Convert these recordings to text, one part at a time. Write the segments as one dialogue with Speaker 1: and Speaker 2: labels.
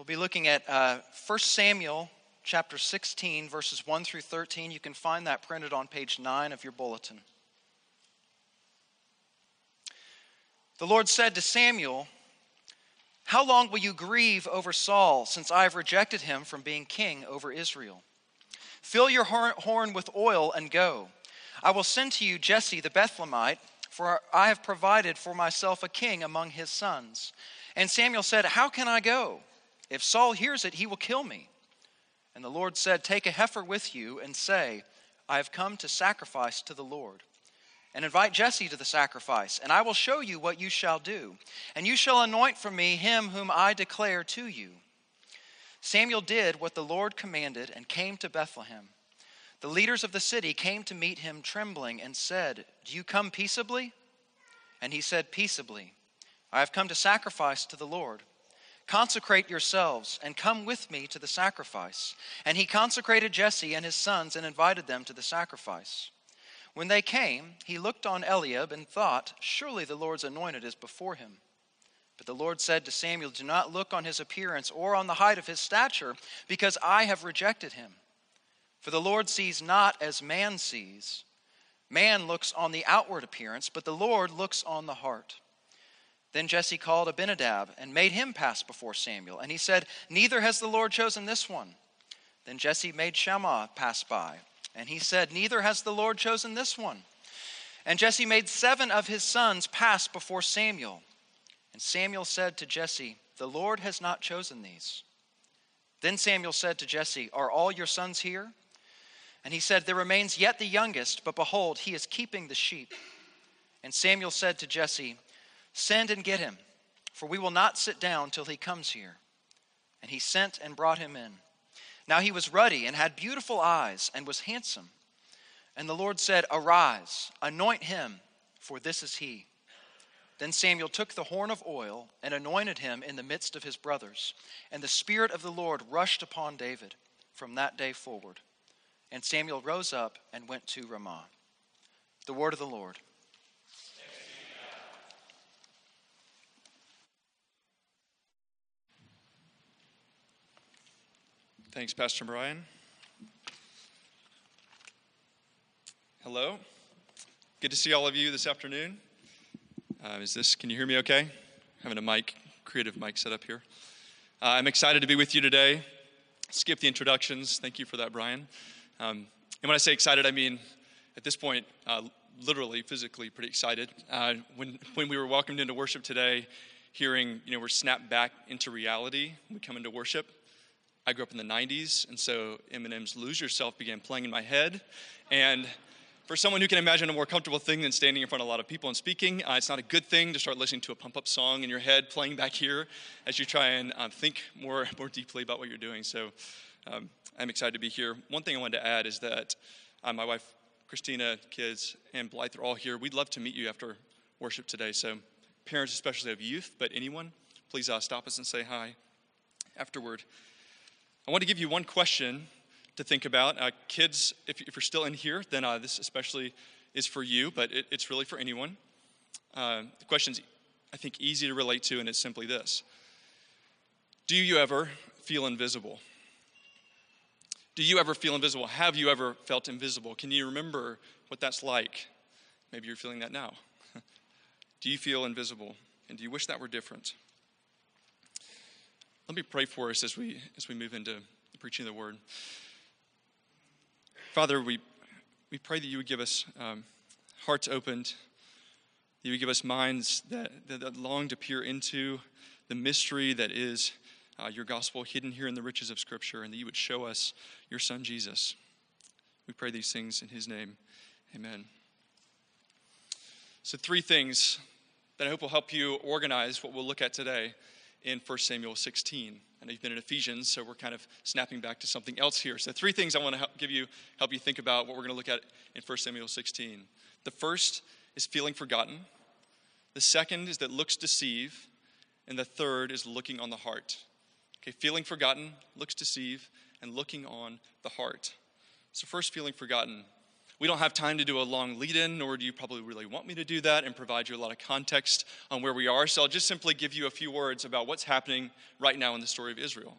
Speaker 1: We'll be looking at 1 Samuel chapter 16, verses 1 through 13. You can find that printed on page 9 of your bulletin. The Lord said to Samuel, "How long will you grieve over Saul, since I have rejected him from being king over Israel? Fill your horn with oil and go. I will send to you Jesse the Bethlehemite, for I have provided for myself a king among his sons." And Samuel said, "How can I go? If Saul hears it, he will kill me." And the Lord said, "Take a heifer with you and say, 'I have come to sacrifice to the Lord.' And invite Jesse to the sacrifice, and I will show you what you shall do. And you shall anoint for me him whom I declare to you." Samuel did what the Lord commanded and came to Bethlehem. The leaders of the city came to meet him trembling and said, "Do you come peaceably?" And he said, "Peaceably. I have come to sacrifice to the Lord. Consecrate yourselves and come with me to the sacrifice." And he consecrated Jesse and his sons and invited them to the sacrifice. When they came, he looked on Eliab and thought, "Surely the Lord's anointed is before him." But the Lord said to Samuel, "Do not look on his appearance or on the height of his stature, because I have rejected him. For the Lord sees not as man sees. Man looks on the outward appearance, but the Lord looks on the heart." Then Jesse called Abinadab and made him pass before Samuel. And he said, "Neither has the Lord chosen this one." Then Jesse made Shammah pass by. And he said, "Neither has the Lord chosen this one." And Jesse made 7 of his sons pass before Samuel. And Samuel said to Jesse, "The Lord has not chosen these." Then Samuel said to Jesse, "Are all your sons here?" And he said, "There remains yet the youngest, but behold, he is keeping the sheep." And Samuel said to Jesse, "Send and get him, for we will not sit down till he comes here." And he sent and brought him in. Now he was ruddy and had beautiful eyes and was handsome. And the Lord said, "Arise, anoint him, for this is he." Then Samuel took the horn of oil and anointed him in the midst of his brothers. And the Spirit of the Lord rushed upon David from that day forward. And Samuel rose up and went to Ramah. The word of the Lord.
Speaker 2: Thanks, Pastor Brian. Hello. Good to see all of you this afternoon. Can you hear me okay? Having a creative mic set up here. I'm excited to be with you today. Skip the introductions. Thank you for that, Brian. And when I say excited, I mean, at this point, literally, physically pretty excited. When we were welcomed into worship today, hearing, we're snapped back into reality when we come into worship. I grew up in the 90s, and so Eminem's Lose Yourself began playing in my head. And for someone who can imagine a more comfortable thing than standing in front of a lot of people and speaking, it's not a good thing to start listening to a pump-up song in your head playing back here as you try and think more deeply about what you're doing. So I'm excited to be here. One thing I wanted to add is that my wife, Christina, kids, and Blythe are all here. We'd love to meet you after worship today. So parents, especially of youth, but anyone, please stop us and say hi afterward. I want to give you one question to think about. Kids, if you're still in here, then this especially is for you, but it's really for anyone. The question's, I think, easy to relate to, and it's simply this. Do you ever feel invisible? Do you ever feel invisible? Have you ever felt invisible? Can you remember what that's like? Maybe you're feeling that now. Do you feel invisible? And do you wish that were different? Let me pray for us as we move into the preaching of the word. Father, we pray that you would give us hearts opened, that you would give us minds that long to peer into the mystery that is your gospel hidden here in the riches of Scripture, and that you would show us your Son, Jesus. We pray these things in his name. Amen. So 3 things that I hope will help you organize what we'll look at today in 1 Samuel 16. I know you've been in Ephesians, so we're kind of snapping back to something else here. So 3 things I want to help you think about what we're going to look at in 1 Samuel 16. The first is feeling forgotten. The second is that looks deceive. And the third is looking on the heart. Okay, feeling forgotten, looks deceive, and looking on the heart. So first, feeling forgotten. We don't have time to do a long lead-in, nor do you probably really want me to do that and provide you a lot of context on where we are. So I'll just simply give you a few words about what's happening right now in the story of Israel.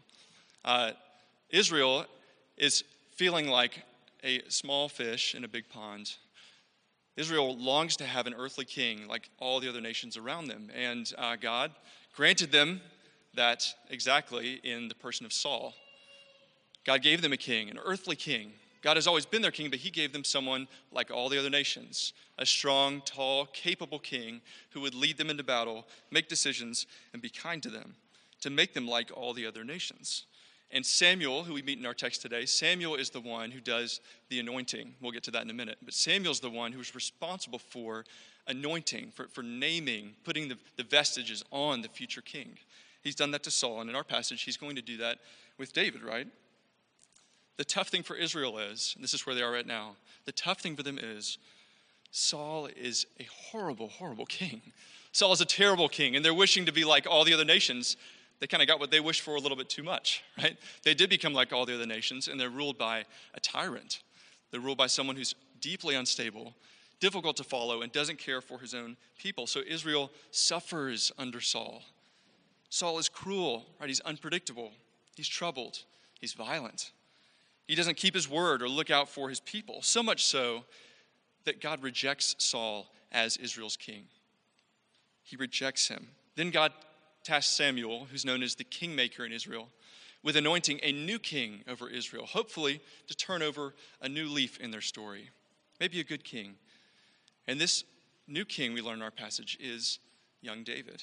Speaker 2: Israel is feeling like a small fish in a big pond. Israel longs to have an earthly king like all the other nations around them. And God granted them that exactly in the person of Saul. God gave them a king, an earthly king. God has always been their king, but he gave them someone like all the other nations, a strong, tall, capable king who would lead them into battle, make decisions, and be kind to them, to make them like all the other nations. And Samuel, who we meet in our text today, Samuel is the one who does the anointing. We'll get to that in a minute. But Samuel's the one who's responsible for anointing, for naming, putting the vestiges on the future king. He's done that to Saul, and in our passage, he's going to do that with David, right? The tough thing for Israel is, and this is where they are right now, the tough thing for them is Saul is a horrible, horrible king. Saul is a terrible king, and they're wishing to be like all the other nations. They kind of got what they wished for a little bit too much, right? They did become like all the other nations, and they're ruled by a tyrant. They're ruled by someone who's deeply unstable, difficult to follow, and doesn't care for his own people. So Israel suffers under Saul. Saul is cruel, right? He's unpredictable. He's troubled. He's violent. He doesn't keep his word or look out for his people, so much so that God rejects Saul as Israel's king. He rejects him. Then God tasked Samuel, who's known as the kingmaker in Israel, with anointing a new king over Israel, hopefully to turn over a new leaf in their story, maybe a good king. And this new king, we learn in our passage, is young David.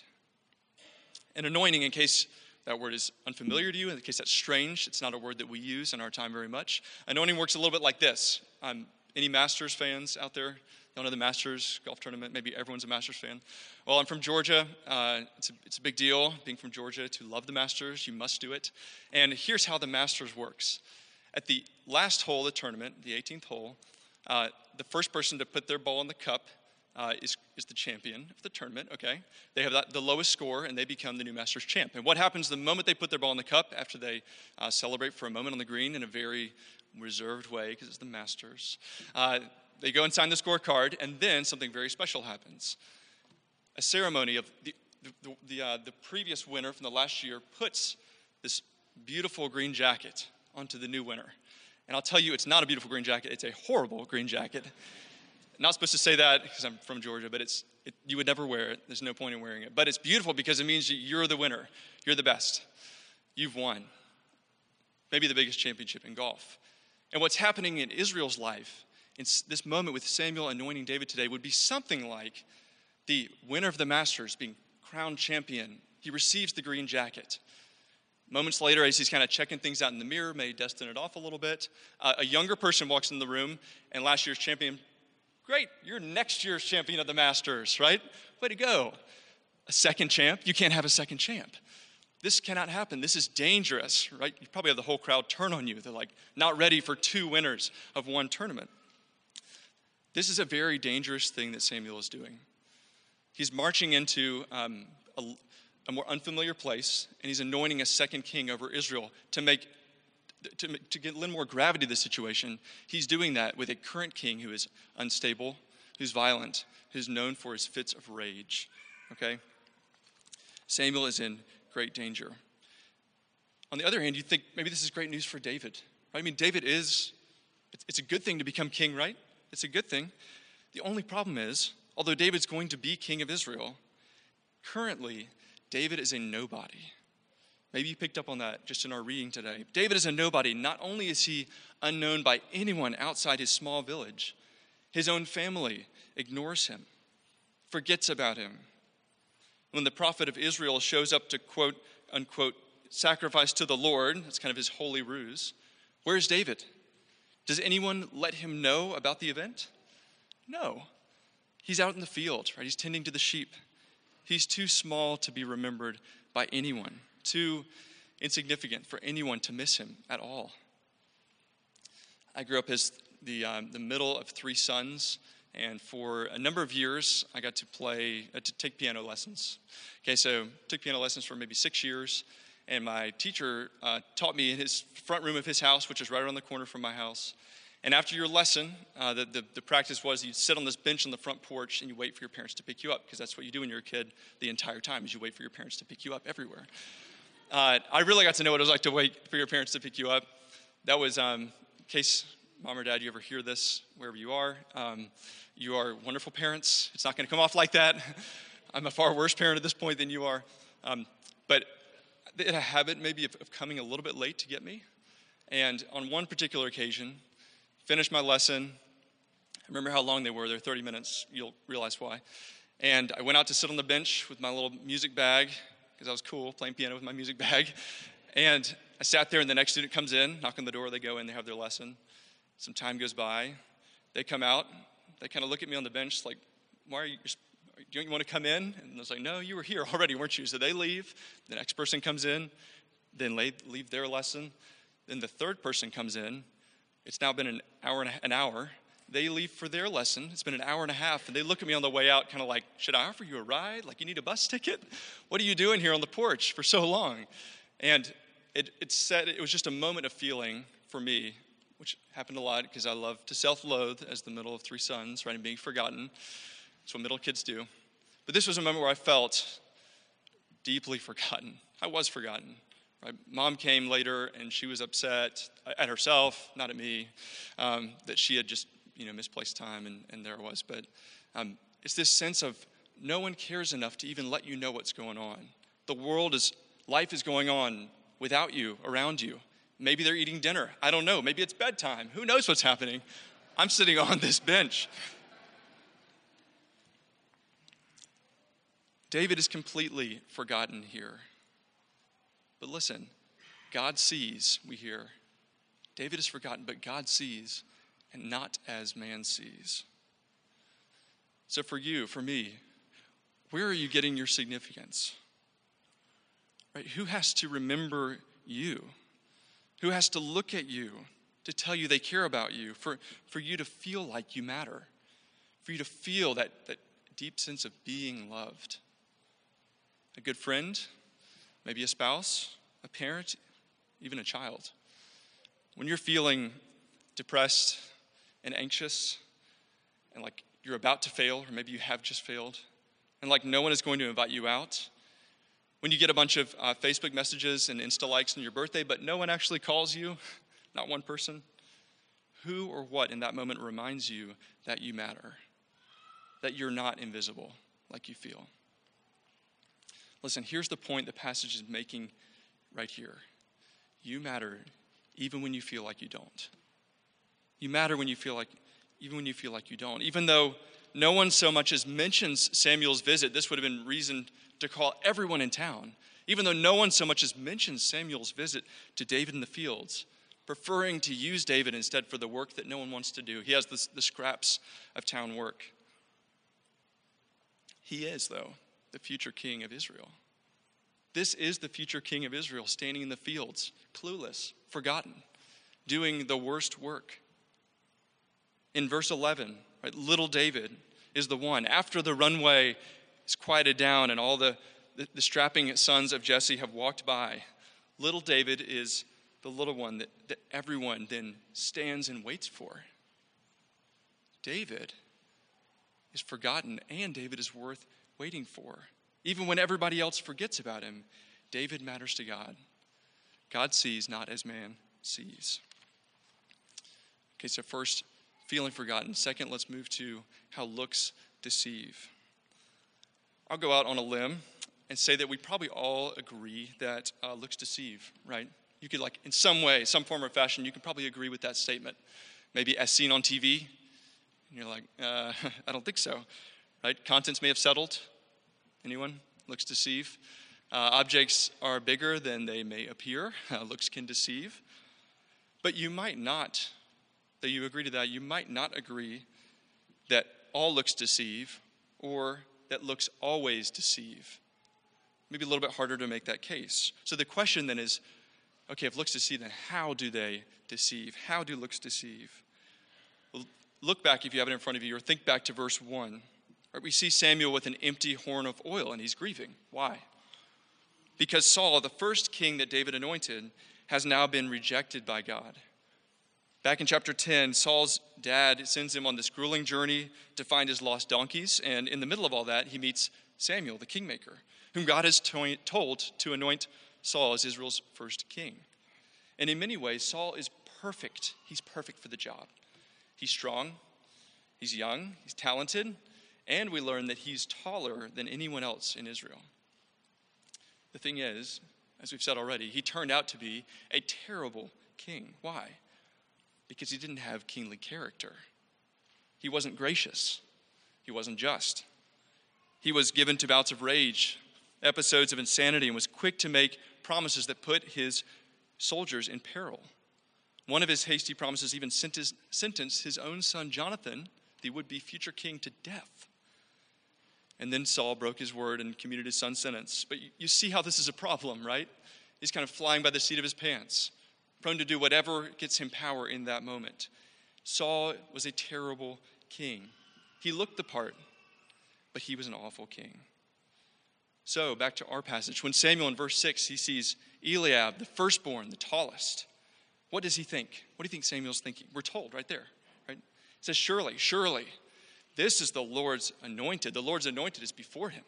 Speaker 2: An anointing, in case that word is unfamiliar to you, in case that's strange, it's not a word that we use in our time very much. Anointing works a little bit like this. Any Masters fans out there? Y'all know the Masters golf tournament? Maybe everyone's a Masters fan. Well, I'm from Georgia. It's a big deal being from Georgia. To love the Masters, you must do it. And here's how the Masters works. At the last hole of the tournament, the 18th hole, the first person to put their ball in the cup is the champion of the tournament, okay? They have the lowest score, and they become the new Masters champ. And what happens the moment they put their ball in the cup, after they celebrate for a moment on the green in a very reserved way, because it's the Masters, they go and sign the scorecard, and then something very special happens. A ceremony of the previous winner from the last year puts this beautiful green jacket onto the new winner. And I'll tell you, it's not a beautiful green jacket. It's a horrible green jacket. Not supposed to say that because I'm from Georgia, but you would never wear it. There's no point in wearing it. But it's beautiful because it means you're the winner. You're the best. You've won. Maybe the biggest championship in golf. And what's happening in Israel's life in this moment with Samuel anointing David today would be something like the winner of the Masters being crowned champion. He receives the green jacket. Moments later, as he's kind of checking things out in the mirror, may dusting it off a little bit, a younger person walks in the room, and last year's champion, great, you're next year's champion of the Masters, right? Way to go. A second champ? You can't have a second champ. This cannot happen. This is dangerous, right? You probably have the whole crowd turn on you. They're like not ready for two winners of one tournament. This is a very dangerous thing that Samuel is doing. He's marching into a more unfamiliar place, and he's anointing a second king over Israel to get a little more gravity to the situation. He's doing that with a current king who is unstable, who's violent, who's known for his fits of rage. Okay? Samuel is in great danger. On the other hand, you think maybe this is great news for David. Right? I mean, it's a good thing to become king, right? It's a good thing. The only problem is, although David's going to be king of Israel, currently, David is a nobody. Maybe you picked up on that just in our reading today. David is a nobody. Not only is he unknown by anyone outside his small village, his own family ignores him, forgets about him. When the prophet of Israel shows up to quote, unquote, sacrifice to the Lord, that's kind of his holy ruse, where's David? Does anyone let him know about the event? No. He's out in the field, right? He's tending to the sheep. He's too small to be remembered by anyone, too insignificant for anyone to miss him at all. I grew up as the middle of three sons, and for a number of years, I got to take piano lessons. Okay, so took piano lessons for maybe 6 years, and my teacher taught me in his front room of his house, which is right around the corner from my house. And after your lesson, the practice was you'd sit on this bench on the front porch and you wait for your parents to pick you up, because that's what you do when you're a kid the entire time, is you wait for your parents to pick you up everywhere. I really got to know what it was like to wait for your parents to pick you up. That was, in case mom or dad, you ever hear this, wherever you are wonderful parents. It's not going to come off like that. I'm a far worse parent at this point than you are. But they had a habit maybe of coming a little bit late to get me. And on one particular occasion, finished my lesson. I remember how long they were. They're 30 minutes. You'll realize why. And I went out to sit on the bench with my little music bag, because I was cool, playing piano with my music bag. And I sat there, and the next student comes in, knock on the door, they go in, they have their lesson. Some time goes by. They come out. They kind of look at me on the bench like, why are you, don't you want to come in? And I was like, no, you were here already, weren't you? So they leave. The next person comes in. Then leave their lesson. Then the third person comes in. It's now been an hour. They leave for their lesson. It's been an hour and a half. And they look at me on the way out kind of like, should I offer you a ride? Like, you need a bus ticket? What are you doing here on the porch for so long? And it was just a moment of feeling for me, which happened a lot because I love to self-loathe as the middle of three sons, right, and being forgotten. That's what middle kids do. But this was a moment where I felt deeply forgotten. I was forgotten. Right? Mom came later, and she was upset at herself, not at me, that she had just misplaced time, and there it was. But it's this sense of no one cares enough to even let you know what's going on. Life is going on without you, around you. Maybe they're eating dinner. I don't know. Maybe it's bedtime. Who knows what's happening? I'm sitting on this bench. David is completely forgotten here. But listen, God sees, we hear. David is forgotten, but God sees, and not as man sees. So for you, for me, where are you getting your significance? Right? Who has to remember you? Who has to look at you to tell you they care about you, for you to feel like you matter, for you to feel that deep sense of being loved? A good friend, maybe a spouse, a parent, even a child. When you're feeling depressed and anxious and like you're about to fail, or maybe you have just failed, and like no one is going to invite you out, when you get a bunch of Facebook messages and Insta likes on your birthday, but no one actually calls you, not one person, who or what in that moment reminds you that you matter, that you're not invisible like you feel? Listen, here's the point the passage is making right here. You matter even when you feel like you don't. You matter even when you feel like you don't. Even though no one so much as mentions Samuel's visit, this would have been reason to call everyone in town. Even though no one so much as mentions Samuel's visit to David in the fields, preferring to use David instead for the work that no one wants to do. He has the scraps of town work. He is, though, the future king of Israel. This is the future king of Israel, standing in the fields, clueless, forgotten, doing the worst work. In verse 11, right, little David is the one. After the runway is quieted down and all the strapping sons of Jesse have walked by, little David is the little one that everyone then stands and waits for. David is forgotten, and David is worth waiting for. Even when everybody else forgets about him, David matters to God. God sees not as man sees. Okay, so first, feeling forgotten. Second, let's move to how looks deceive. I'll go out on a limb and say that we probably all agree that looks deceive, right? You could, like, in some way, some form or fashion, you can probably agree with that statement. Maybe as seen on TV, and you're like, I don't think so, right? Contents may have settled. Anyone? Looks deceive. Objects are bigger than they may appear. Looks can deceive. But you might not, though you agree to that, you might not agree that all looks deceive or that looks always deceive. Maybe a little bit harder to make that case. So the question then is, okay, if looks deceive, then how do they deceive? How do looks deceive? Well, look back, if you have it in front of you, or think back to verse 1. Right, we see Samuel with an empty horn of oil, and he's grieving. Why? Because Saul, the first king that David anointed, has now been rejected by God. Back in chapter 10, Saul's dad sends him on this grueling journey to find his lost donkeys. And in the middle of all that, he meets Samuel, the kingmaker, whom God has told to anoint Saul as Israel's first king. And in many ways, Saul is perfect. He's perfect for the job. He's strong, he's young, he's talented, and we learn that he's taller than anyone else in Israel. The thing is, as we've said already, he turned out to be a terrible king. Why? Because he didn't have kingly character. He wasn't gracious. He wasn't just. He was given to bouts of rage, episodes of insanity, and was quick to make promises that put his soldiers in peril. One of his hasty promises even sentenced his own son Jonathan, the would-be future king, to death. And then Saul broke his word and commuted his son's sentence. But you see how this is a problem, right? He's kind of flying by the seat of his pants, prone to do whatever gets him power in that moment. Saul was a terrible king. He looked the part, but he was an awful king. So, back to our passage. When Samuel in verse 6, he sees Eliab, the firstborn, the tallest, what does he think? What do you think Samuel's thinking? We're told right there, right? It says, surely, this is the Lord's anointed. The Lord's anointed is before him.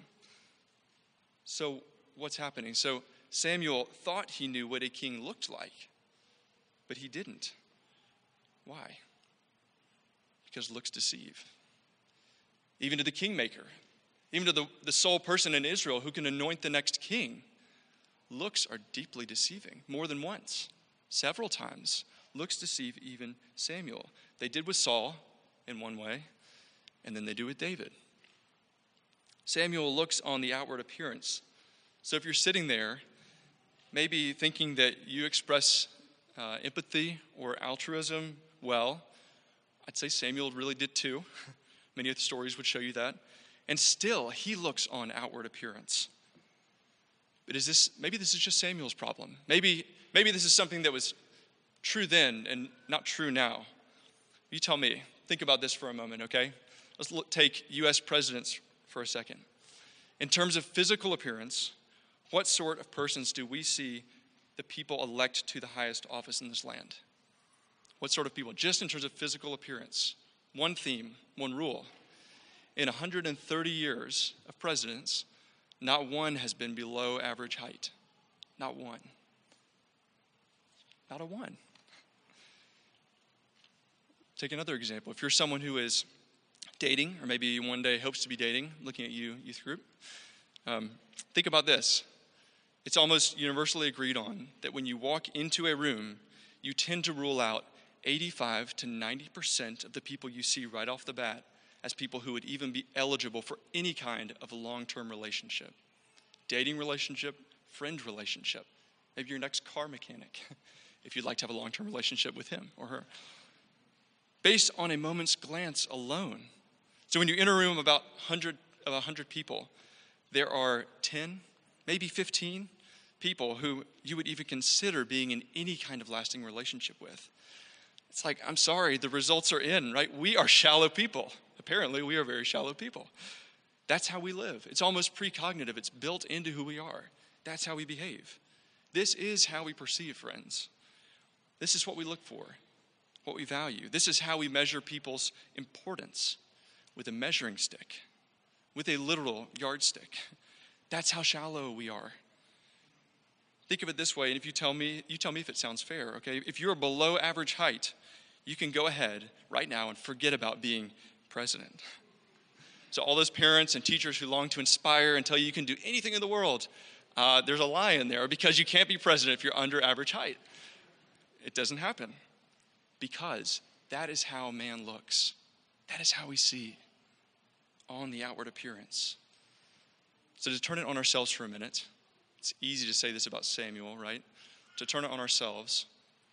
Speaker 2: So, what's happening? So, Samuel thought he knew what a king looked like, but he didn't. Why? Because looks deceive. Even to the kingmaker, even to the sole person in Israel who can anoint the next king, looks are deeply deceiving. More than once, several times, looks deceive even Samuel. They did with Saul in one way, and then they do with David. Samuel looks on the outward appearance. So if you're sitting there, maybe thinking that you express empathy or altruism well, I'd say Samuel really did too. Many of the stories would show you that. And still, he looks on outward appearance. But maybe this is just Samuel's problem. Maybe this is something that was true then and not true now. You tell me. Think about this for a moment, okay? Let's take U.S. presidents for a second. In terms of physical appearance, what sort of persons do we see the people elect to the highest office in this land? What sort of people? Just in terms of physical appearance. One theme, one rule. In 130 years of presidents, not one has been below average height. Not one. Not a one. Take another example. If you're someone who is dating, or maybe one day hopes to be dating, looking at you, youth group, think about this. It's almost universally agreed on that when you walk into a room, you tend to rule out 85 to 90% of the people you see right off the bat as people who would even be eligible for any kind of a long-term relationship. Dating relationship, friend relationship. Maybe your next car mechanic, if you'd like to have a long-term relationship with him or her. Based on a moment's glance alone. So when you enter a room about 100 people, there are 10, maybe 15 people who you would even consider being in any kind of lasting relationship with. It's like, I'm sorry, the results are in, right? We are shallow people. Apparently, we are very shallow people. That's how we live. It's almost precognitive. It's built into who we are. That's how we behave. This is how we perceive, friends. This is what we look for, what we value. This is how we measure people's importance, with a measuring stick, with a literal yardstick. That's how shallow we are. Think of it this way, and if you tell me if it sounds fair, okay? If you're below average height, you can go ahead right now and forget about being president. So all those parents and teachers who long to inspire and tell you can do anything in the world, there's a lie in there, because you can't be president if you're under average height. It doesn't happen, because that is how man looks. That is how we see on the outward appearance. So to turn it on ourselves for a minute, it's easy to say this about Samuel, right? To turn it on ourselves.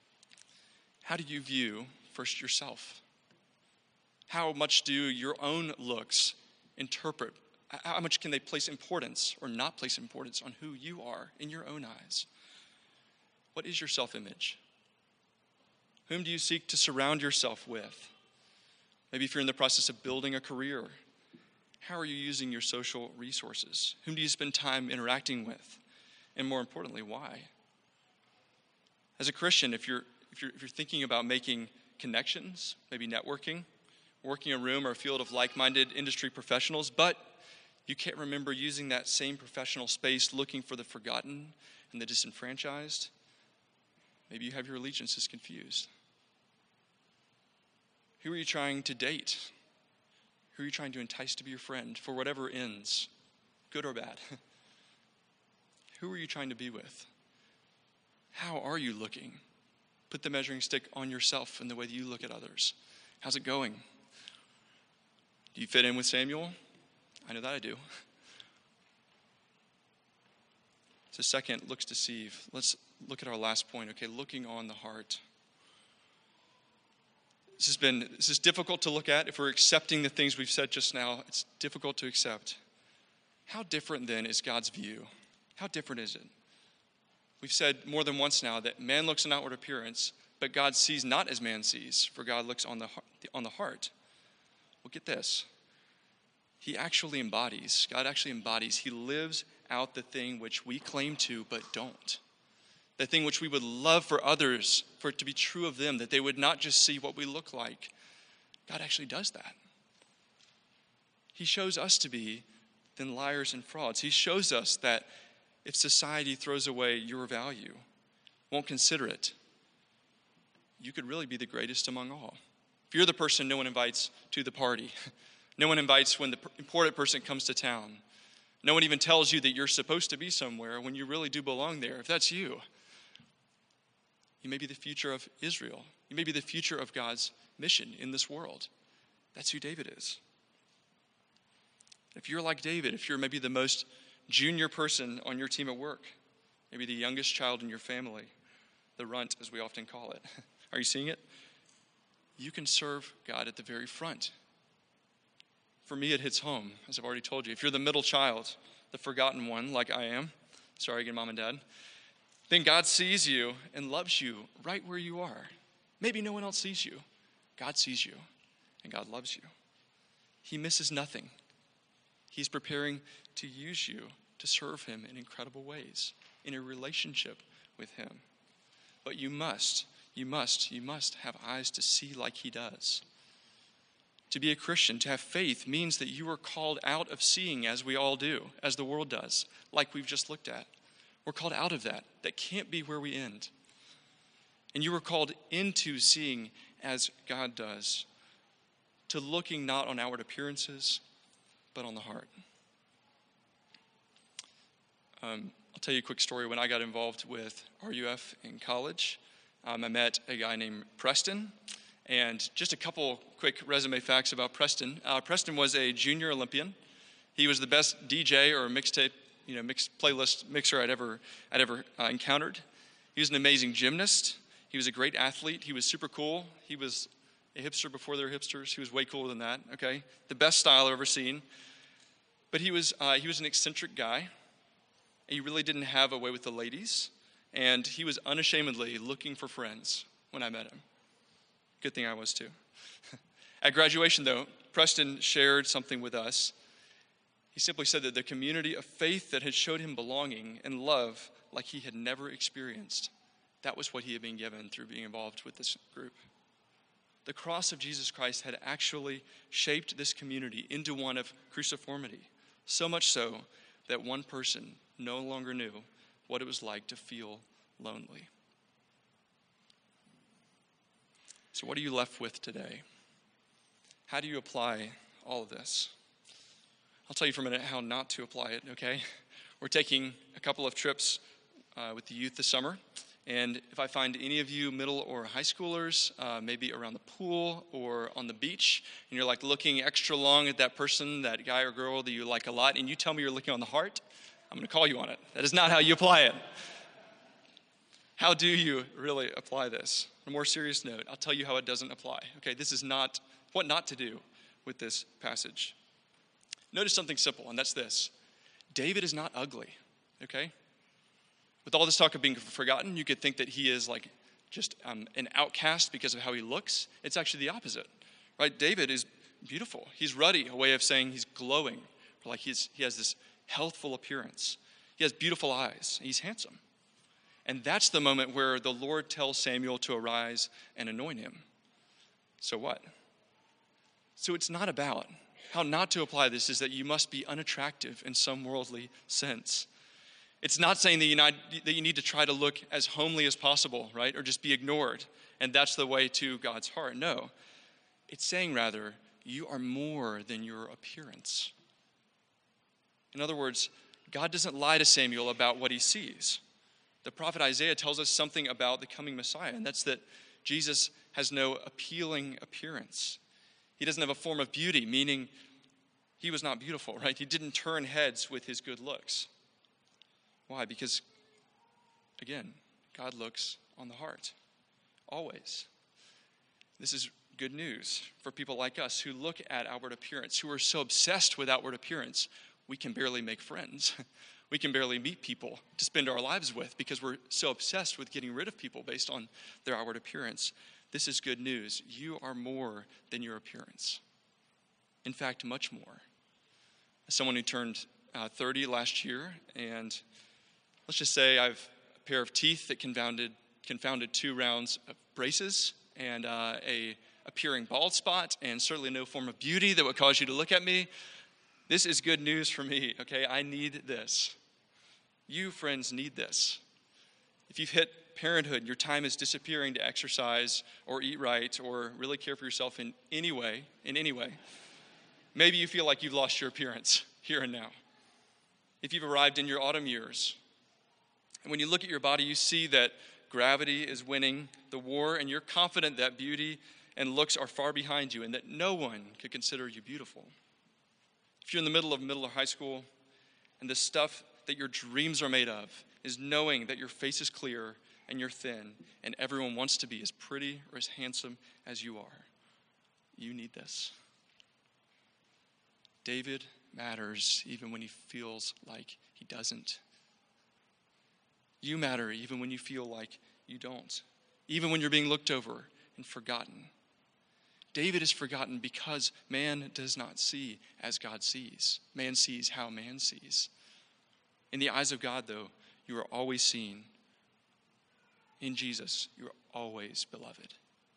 Speaker 2: How do you view first yourself? How much do your own looks interpret? How much can they place importance or not place importance on who you are in your own eyes? What is your self-image? Whom do you seek to surround yourself with? Maybe if you're in the process of building a career, how are you using your social resources? Whom do you spend time interacting with? And more importantly, why? As a Christian, if you're thinking about making connections, maybe networking, working a room or a field of like-minded industry professionals, but you can't remember using that same professional space looking for the forgotten and the disenfranchised. Maybe you have your allegiances confused. Who are you trying to date? Who are you trying to entice to be your friend for whatever ends, good or bad? Who are you trying to be with? How are you looking? Put the measuring stick on yourself and the way that you look at others. How's it going? Do you fit in with Samuel? I know that I do. So second, looks deceive. Let's look at our last point, okay? Looking on the heart. This is difficult to look at. If we're accepting the things we've said just now, it's difficult to accept. How different then is God's view? How different is it? We've said more than once now that man looks on outward appearance, but God sees not as man sees, for God looks on the heart. Well, get this. God actually embodies, he lives out the thing which we claim to but don't. The thing which we would love for others, for it to be true of them, that they would not just see what we look like. God actually does that. He shows us to be then liars and frauds. He shows us that if society throws away your value, won't consider it, you could really be the greatest among all. If you're the person no one invites to the party, no one invites when the important person comes to town, no one even tells you that you're supposed to be somewhere when you really do belong there, if that's you, you may be the future of Israel. You may be the future of God's mission in this world. That's who David is. If you're like David, if you're maybe the most junior person on your team at work, maybe the youngest child in your family, the runt as we often call it, are you seeing it? You can serve God at the very front. For me, it hits home, as I've already told you. If you're the middle child, the forgotten one, like I am, sorry again, Mom and Dad, then God sees you and loves you right where you are. Maybe no one else sees you. God sees you, and God loves you. He misses nothing. He's preparing to use you to serve him in incredible ways, in a relationship with him. But you must have eyes to see like he does. To be a Christian, to have faith, means that you are called out of seeing as we all do, as the world does, like we've just looked at. We're called out of that. That can't be where we end. And you were called into seeing as God does, to looking not on outward appearances, but on the heart. I'll tell you a quick story. When I got involved with RUF in college, I met a guy named Preston. And just a couple quick resume facts about Preston. Preston was a junior Olympian. He was the best DJ or mixtape, mixed playlist mixer I'd ever encountered. He was an amazing gymnast. He was a great athlete. He was super cool. He was a hipster before there were hipsters. He was way cooler than that. Okay, the best style I've ever seen. But he was an eccentric guy. He really didn't have a way with the ladies, and he was unashamedly looking for friends when I met him. Good thing I was too. At graduation, though, Preston shared something with us. He simply said that the community of faith that had showed him belonging and love like he had never experienced, that was what he had been given through being involved with this group. The cross of Jesus Christ had actually shaped this community into one of cruciformity, so much so that one person no longer knew what it was like to feel lonely. So what are you left with today? How do you apply all of this? I'll tell you for a minute how not to apply it, okay? We're taking a couple of trips with the youth this summer. And if I find any of you middle or high schoolers, maybe around the pool or on the beach, and you're like looking extra long at that person, that guy or girl that you like a lot, and you tell me you're looking on the heart, I'm going to call you on it. That is not how you apply it. How do you really apply this? On a more serious note, I'll tell you how it doesn't apply. Okay, this is not what not to do with this passage. Notice something simple, and that's this. David is not ugly, okay? With all this talk of being forgotten, you could think that he is like just an outcast because of how he looks. It's actually the opposite, right? David is beautiful. He's ruddy, a way of saying he's glowing, or like he has this healthful appearance. He has beautiful eyes. He's handsome. And that's the moment where the Lord tells Samuel to arise and anoint him. So what? So it's not about how not to apply this is that you must be unattractive in some worldly sense. It's not saying that you need to try to look as homely as possible, right? Or just be ignored, and that's the way to God's heart. No. It's saying rather, you are more than your appearance. In other words, God doesn't lie to Samuel about what he sees. The prophet Isaiah tells us something about the coming Messiah, and that's that Jesus has no appealing appearance. He doesn't have a form of beauty, meaning he was not beautiful, right? He didn't turn heads with his good looks. Why? Because, again, God looks on the heart, always. This is good news for people like us who look at outward appearance, who are so obsessed with outward appearance, we can barely make friends. We can barely meet people to spend our lives with because we're so obsessed with getting rid of people based on their outward appearance. This is good news. You are more than your appearance. In fact, much more. As someone who turned 30 last year, and let's just say I've a pair of teeth that confounded 2 rounds of braces and a appearing bald spot, and certainly no form of beauty that would cause you to look at me. This is good news for me, okay? I need this. You, friends, need this. If you've hit parenthood and your time is disappearing to exercise or eat right or really care for yourself in any way, maybe you feel like you've lost your appearance here and now. If you've arrived in your autumn years, and when you look at your body, you see that gravity is winning the war, and you're confident that beauty and looks are far behind you and that no one could consider you beautiful. If you're in the middle or high school, and the stuff that your dreams are made of is knowing that your face is clear and you're thin, and everyone wants to be as pretty or as handsome as you are, you need this. David matters even when he feels like he doesn't. You matter even when you feel like you don't, even when you're being looked over and forgotten. David is forgotten because man does not see as God sees. Man sees how man sees. In the eyes of God, though, you are always seen. In Jesus, you are always beloved.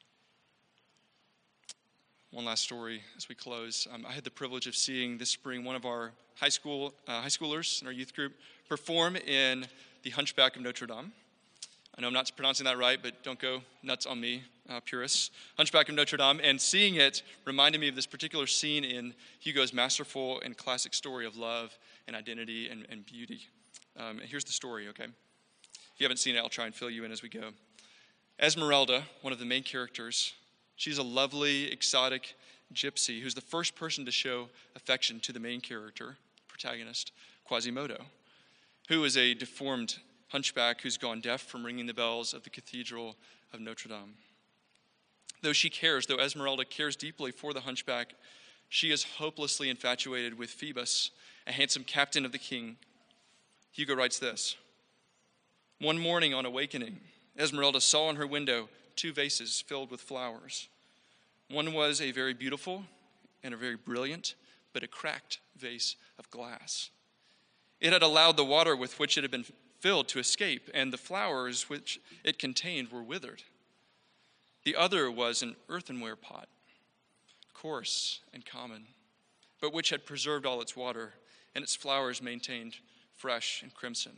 Speaker 2: One last story as we close. I had the privilege of seeing this spring one of our high schoolers in our youth group perform in The Hunchback of Notre Dame. I know I'm not pronouncing that right, but don't go nuts on me, purists. Hunchback of Notre Dame. And seeing it reminded me of this particular scene in Hugo's masterful and classic story of love and identity and beauty. And here's the story, okay? If you haven't seen it, I'll try and fill you in as we go. Esmeralda, one of the main characters, she's a lovely, exotic gypsy who's the first person to show affection to the main character, protagonist, Quasimodo, who is a deformed hunchback who's gone deaf from ringing the bells of the Cathedral of Notre Dame. Though Esmeralda cares deeply for the hunchback, she is hopelessly infatuated with Phoebus, a handsome captain of the king. Hugo writes this: "One morning on awakening, Esmeralda saw in her window 2 vases filled with flowers. One was a very beautiful and a very brilliant, but a cracked vase of glass. It had allowed the water with which it had been filled to escape, and the flowers which it contained were withered. The other was an earthenware pot, coarse and common, but which had preserved all its water, and its flowers maintained fresh and crimson.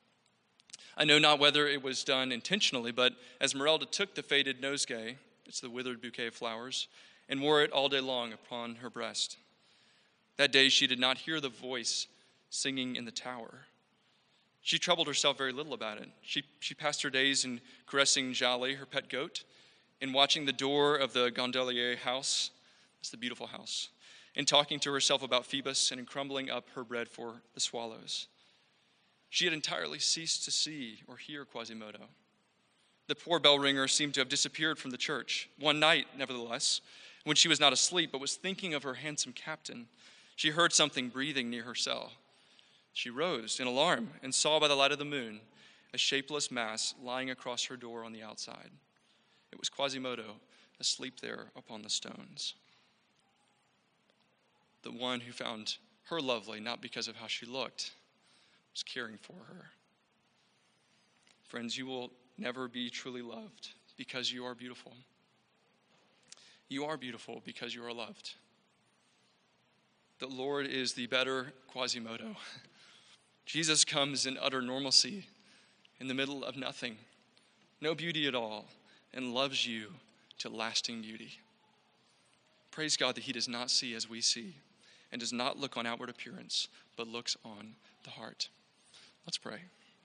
Speaker 2: I know not whether it was done intentionally, but Esmeralda took the faded nosegay, it's the withered bouquet of flowers, and wore it all day long upon her breast. That day she did not hear the voice singing in the tower. She troubled herself very little about it. She passed her days in caressing Jali, her pet goat, in watching the door of the Gondolier house, that's the beautiful house, in talking to herself about Phoebus and in crumbling up her bread for the swallows. She had entirely ceased to see or hear Quasimodo. The poor bell ringer seemed to have disappeared from the church. One night, nevertheless, when she was not asleep but was thinking of her handsome captain, she heard something breathing near her cell. She rose in alarm and saw by the light of the moon a shapeless mass lying across her door on the outside. It was Quasimodo asleep there upon the stones. The one who found her lovely, not because of how she looked, was caring for her. Friends, you will never be truly loved because you are beautiful. You are beautiful because you are loved. The Lord is the better Quasimodo. Jesus comes in utter normalcy, in the middle of nothing, no beauty at all, and loves you to lasting beauty. Praise God that he does not see as we see and does not look on outward appearance, but looks on the heart. Let's pray.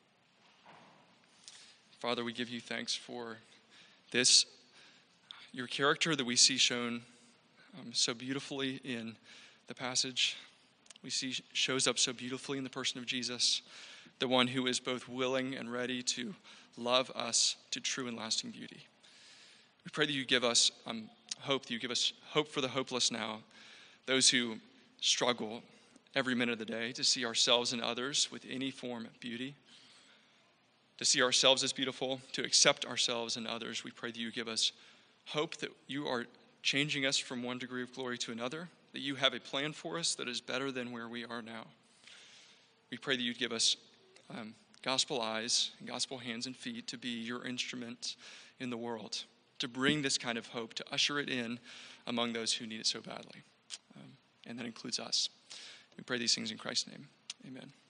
Speaker 2: Father, we give you thanks for this, your character that we see shown so beautifully in the passage. We see shows up so beautifully in the person of Jesus, the one who is both willing and ready to love us to true and lasting beauty. We pray that you give us hope, that you give us hope for the hopeless now, those who struggle every minute of the day to see ourselves and others with any form of beauty, to see ourselves as beautiful, to accept ourselves and others. We pray that you give us hope that you are changing us from one degree of glory to another, that you have a plan for us that is better than where we are now. We pray that you'd give us gospel eyes and gospel hands and feet to be your instrument in the world, to bring this kind of hope, to usher it in among those who need it so badly. And that includes us. We pray these things in Christ's name. Amen.